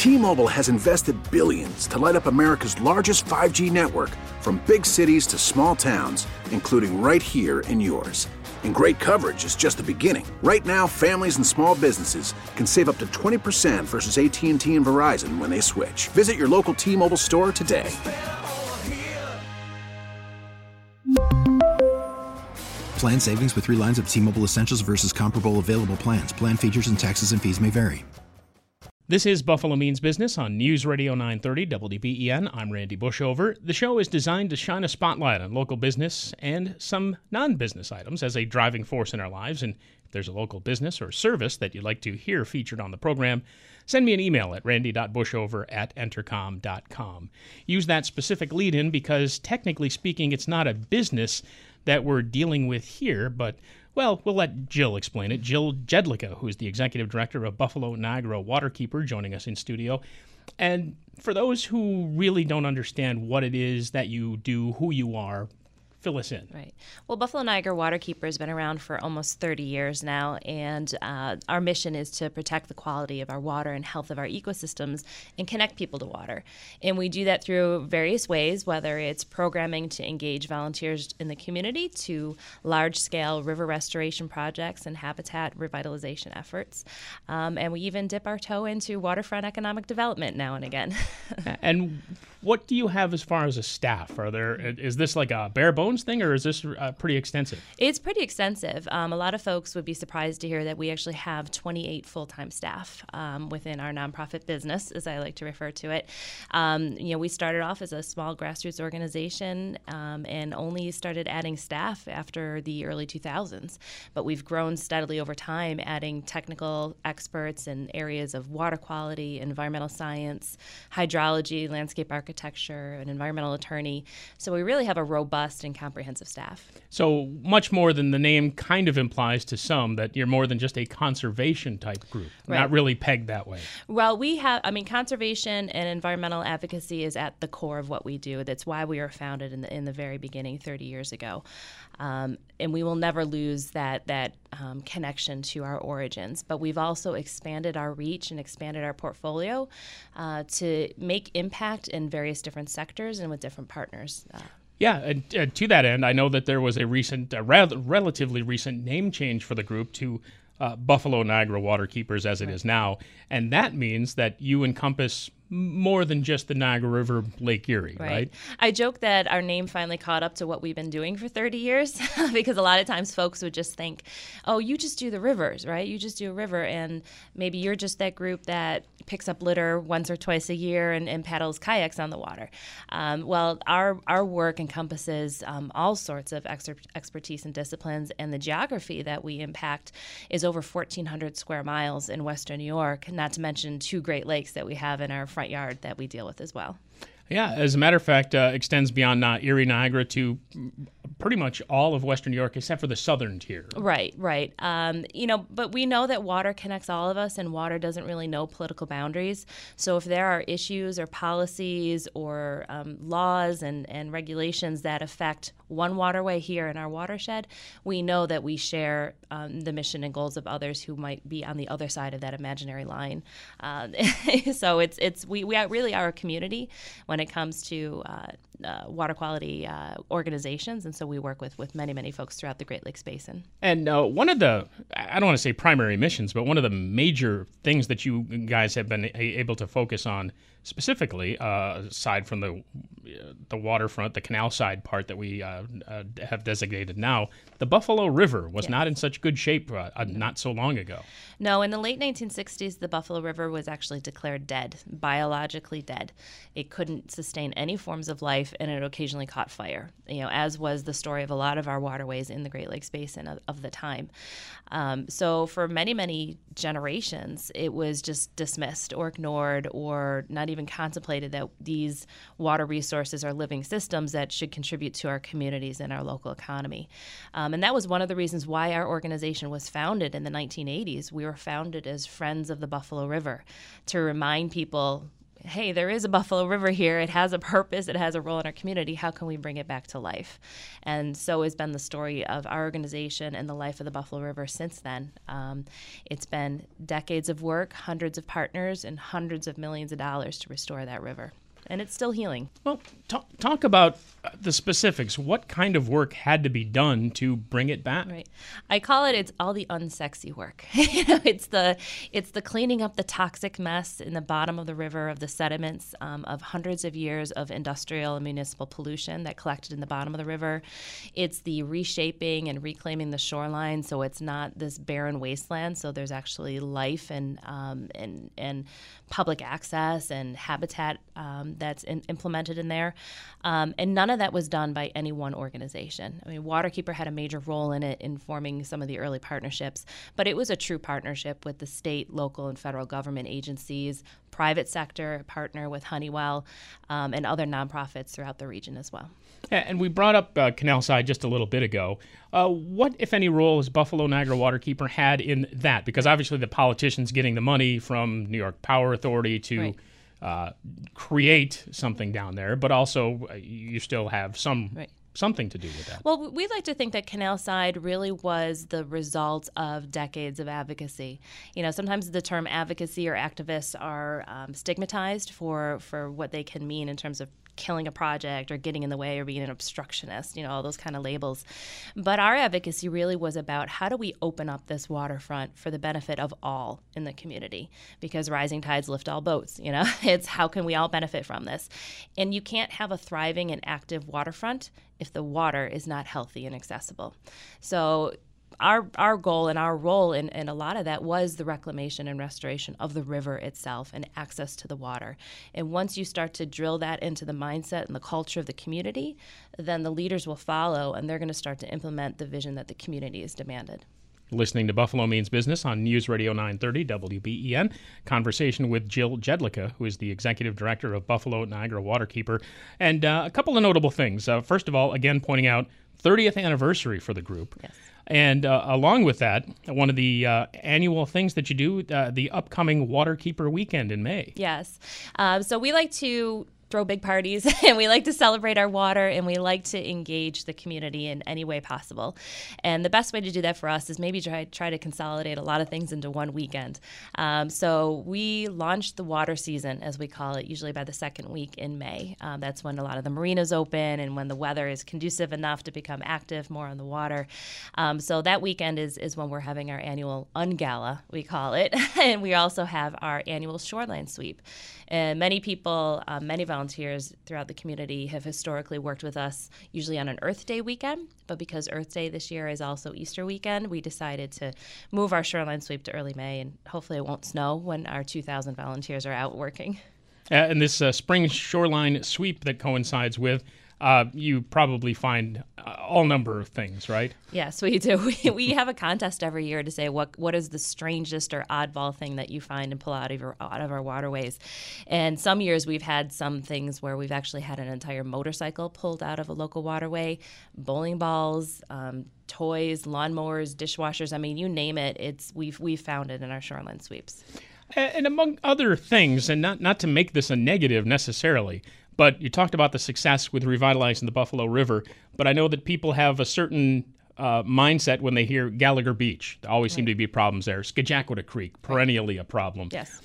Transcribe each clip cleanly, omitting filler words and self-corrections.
T-Mobile has invested billions to light up America's largest 5G network, from big cities to small towns, including right here in yours. And great coverage is just the beginning. Right now, families and small businesses can save up to 20% versus AT&T and Verizon when they switch. Visit your local T-Mobile store today. Plan savings with 3 lines of T-Mobile Essentials versus comparable available plans. Plan features and taxes and fees may vary. This is Buffalo Means Business on News Radio 930 WBEN. I'm Randy Bushover. The show is designed to shine a spotlight on local business and some non-business items as a driving force in our lives. And if there's a local business or service that you'd like to hear featured on the program, send me an email at randy.bushover@entercom.com. Use that specific lead-in because, technically speaking, it's not a business that we're dealing with here, but well, we'll let Jill explain it. Jill Jedlicka, who is the executive director of Buffalo Niagara Waterkeeper, joining us in studio. And for those who really don't understand what it is that you do, who you are, fill us in. Right. Well, Buffalo Niagara Waterkeeper has been around for almost 30 years now, and our mission is to protect the quality of our water and health of our ecosystems and connect people to water. And we do that through various ways, whether it's programming to engage volunteers in the community to large-scale river restoration projects and habitat revitalization efforts. And we even dip our toe into waterfront economic development now and again. And what do you have as far as a staff? Is this like a bare bones thing, or is this pretty extensive? It's pretty extensive. A lot of folks would be surprised to hear that we actually have 28 full-time staff within our nonprofit business, as I like to refer to it. We started off as a small grassroots organization and only started adding staff after the early 2000s. But we've grown steadily over time, adding technical experts in areas of water quality, environmental science, hydrology, landscape architecture, an environmental attorney. So we really have a robust and comprehensive staff. So much more than the name kind of implies to some, that you're more than just a conservation type group, right. Not really pegged that way. Well, conservation and environmental advocacy is at the core of what we do. That's why we were founded in the very beginning 30 years ago. And we will never lose that connection to our origins. But we've also expanded our reach and expanded our portfolio to make impact in various different sectors and with different partners. Yeah, and to that end, I know that there was a relatively recent name change for the group to Buffalo Niagara Waterkeepers as it is now, and that means that you encompass more than just the Niagara River, Lake Erie, right? I joke that our name finally caught up to what we've been doing for 30 years because a lot of times folks would just think, oh, you just do the rivers, right? You just do a river, and maybe you're just that group that picks up litter once or twice a year and paddles kayaks on the water. Well, our work encompasses all sorts of expertise and disciplines, and the geography that we impact is over 1,400 square miles in Western New York, not to mention 2 Great Lakes that we have in our front yard that we deal with as well. Yeah, as a matter of fact, extends beyond Erie, Niagara to pretty much all of Western New York except for the southern tier. Right. But we know that water connects all of us, and water doesn't really know political boundaries. So if there are issues or policies or laws and regulations that affect one waterway here in our watershed, we know that we share the mission and goals of others who might be on the other side of that imaginary line. So we really are a community when it comes to water quality organizations, and so we work with many, many folks throughout the Great Lakes Basin. And one of the, I don't want to say primary missions, but one of the major things that you guys have been able to focus on specifically, aside from the waterfront, the canal side part that we have designated now, the Buffalo River was not in such good shape not so long ago. No, in the late 1960s, the Buffalo River was actually declared dead, biologically dead. It couldn't sustain any forms of life, and it occasionally caught fire, as was the story of a lot of our waterways in the Great Lakes Basin of the time. So for many, many generations, it was just dismissed or ignored or not even contemplated that these water resources are living systems that should contribute to our communities and our local economy. And that was one of the reasons why our organization was founded in the 1980s. We were founded as Friends of the Buffalo River to remind people, hey, there is a Buffalo River here. It has a purpose. It has a role in our community. How can we bring it back to life? And so has been the story of our organization and the life of the Buffalo River since then. It's been decades of work, hundreds of partners, and hundreds of millions of dollars to restore that river. And it's still healing. Well, talk about the specifics. What kind of work had to be done to bring it back? Right. I call it's all the unsexy work. It's the cleaning up the toxic mess in the bottom of the river, of the sediments of hundreds of years of industrial and municipal pollution that collected in the bottom of the river. It's the reshaping and reclaiming the shoreline so it's not this barren wasteland. So there's actually life and public access and habitat that's implemented in there. And none of that was done by any one organization. I mean, Waterkeeper had a major role in it in forming some of the early partnerships, but it was a true partnership with the state, local, and federal government agencies, private sector partner with Honeywell, and other nonprofits throughout the region as well. Yeah, and we brought up Canalside just a little bit ago. What, if any, role has Buffalo Niagara Waterkeeper had in that? Because obviously the politicians getting the money from New York Power Authority to Right. Create something down there, but also you still have something to do with that. Well, we like to think that Canalside really was the result of decades of advocacy. You know, sometimes the term advocacy or activists are stigmatized for what they can mean in terms of killing a project or getting in the way or being an obstructionist, all those kind of labels. But our advocacy really was about how do we open up this waterfront for the benefit of all in the community, because rising tides lift all boats, It's how can we all benefit from this? And you can't have a thriving and active waterfront if the water is not healthy and accessible. So our goal and our role in a lot of that was the reclamation and restoration of the river itself and access to the water. And once you start to drill that into the mindset and the culture of the community, then the leaders will follow and they're going to start to implement the vision that the community has demanded. Listening to Buffalo Means Business on News Radio 930 WBEN. Conversation with Jill Jedlicka, who is the Executive Director of Buffalo Niagara Waterkeeper. And a couple of notable things. First of all, again, pointing out 30th anniversary for the group. Yes. And along with that, one of the annual things that you do, the upcoming Waterkeeper Weekend in May. Yes. So we like to throw big parties and we like to celebrate our water and we like to engage the community in any way possible. And the best way to do that for us is maybe try to consolidate a lot of things into one weekend. So we launched the water season, as we call it, usually by the second week in May. That's when a lot of the marinas open and when the weather is conducive enough to become active more on the water. So that weekend is when we're having our annual Ungala, we call it. And we also have our annual shoreline sweep. And many people, many volunteers throughout the community have historically worked with us, usually on an Earth Day weekend. But because Earth Day this year is also Easter weekend, we decided to move our shoreline sweep to early May, and hopefully it won't snow when our 2,000 volunteers are out working. And this spring shoreline sweep that coincides with, you probably find all number of things, right? Yes, we do. We have a contest every year to say what is the strangest or oddball thing that you find and pull out of our waterways. And some years we've had some things where we've actually had an entire motorcycle pulled out of a local waterway, bowling balls, toys, lawnmowers, dishwashers. I mean, you name it. We've found it in our shoreline sweeps. And among other things, and not to make this a negative necessarily, but you talked about the success with revitalizing the Buffalo River, but I know that people have a certain mindset when they hear Gallagher Beach. There always seem to be problems there. Skajakwata Creek, perennially a problem. Yes.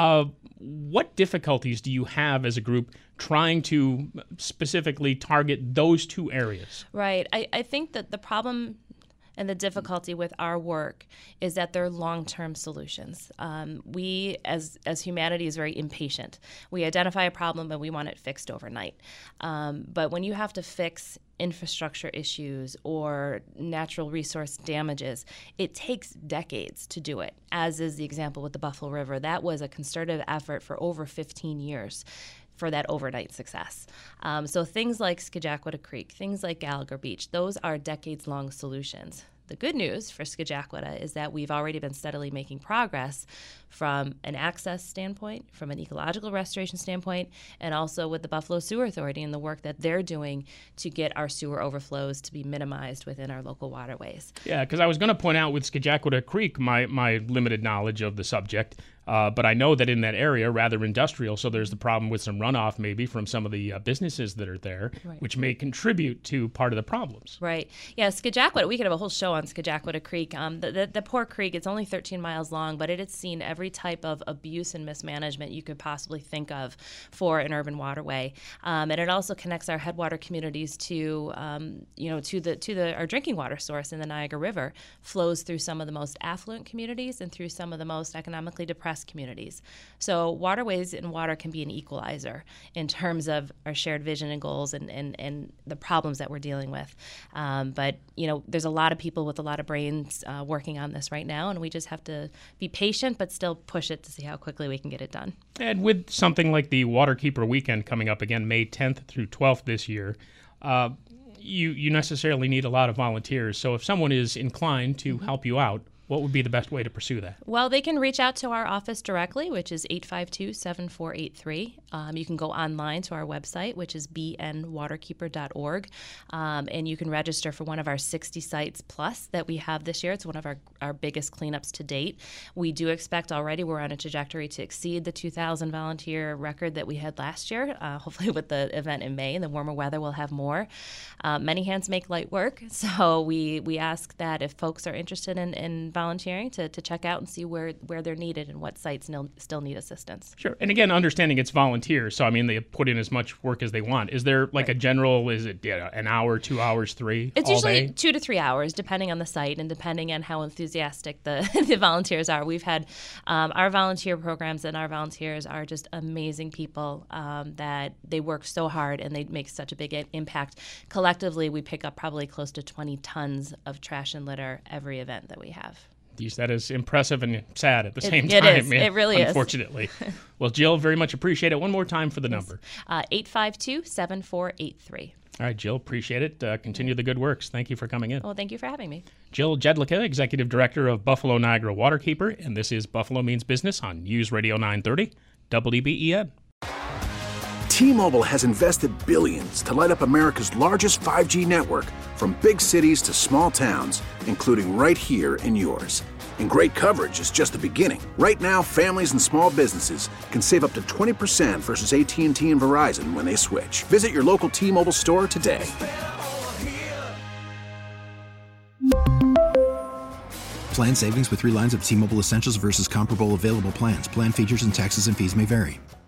What difficulties do you have as a group trying to specifically target those two areas? Right. I think that the problem and the difficulty with our work is that they're long-term solutions. We, as humanity, is very impatient. We identify a problem and we want it fixed overnight. But when you have to fix infrastructure issues or natural resource damages, it takes decades to do it, as is the example with the Buffalo River. That was a concerted effort for over 15 years. For that overnight success. So things like Skajakwata Creek, things like Gallagher Beach, those are decades-long solutions. The good news for Skajakwata is that we've already been steadily making progress from an access standpoint, from an ecological restoration standpoint, and also with the Buffalo Sewer Authority and the work that they're doing to get our sewer overflows to be minimized within our local waterways. Yeah, because I was going to point out with Skajakwata Creek, my limited knowledge of the subject, But I know that in that area, rather industrial, so there's the problem with some runoff maybe from some of the businesses that are there, which may contribute to part of the problems. Right. Yeah, Skagakwa, we could have a whole show on Skagakwa Creek. The poor creek, it's only 13 miles long, but it has seen every type of abuse and mismanagement you could possibly think of for an urban waterway. And it also connects our headwater communities to our drinking water source in the Niagara River, flows through some of the most affluent communities and through some of the most economically depressed communities. So waterways and water can be an equalizer in terms of our shared vision and goals and the problems that we're dealing with. But there's a lot of people with a lot of brains working on this right now, and we just have to be patient but still push it to see how quickly we can get it done. And with something like the Waterkeeper Weekend coming up again, May 10th through 12th this year, you necessarily need a lot of volunteers. So if someone is inclined to help you out, what would be the best way to pursue that? Well, they can reach out to our office directly, which is 852-7483. You can go online to our website, which is bnwaterkeeper.org, and you can register for one of our 60 sites plus that we have this year. It's one of our biggest cleanups to date. We do expect already we're on a trajectory to exceed the 2,000 volunteer record that we had last year. Hopefully with the event in May and the warmer weather, we'll have more. Many hands make light work, so we ask that if folks are interested in volunteering to check out and see where they're needed and what sites still need assistance. Sure. And again, understanding it's volunteers, so I mean they put in as much work as they want. Is there like a general, is it an hour, 2 hours, 3? It's all usually day? 2 to 3 hours, depending on the site and depending on how enthusiastic the volunteers are. We've had our volunteer programs, and our volunteers are just amazing people that they work so hard and they make such a big impact. Collectively, we pick up probably close to 20 tons of trash and litter every event that we have. That is impressive and sad at the same time. It is. It really unfortunately. Well, Jill, very much appreciate it. One more time for the number. 852-7483. All right, Jill, appreciate it. Continue the good works. Thank you for coming in. Well, thank you for having me. Jill Jedlicka, Executive Director of Buffalo Niagara Waterkeeper, and this is Buffalo Means Business on News Radio 930, WBEN. T-Mobile has invested billions to light up America's largest 5G network, from big cities to small towns, including right here in yours. And great coverage is just the beginning. Right now, families and small businesses can save up to 20% versus AT&T and Verizon when they switch. Visit your local T-Mobile store today. Plan savings with 3 lines of T-Mobile Essentials versus comparable available plans. Plan features and taxes and fees may vary.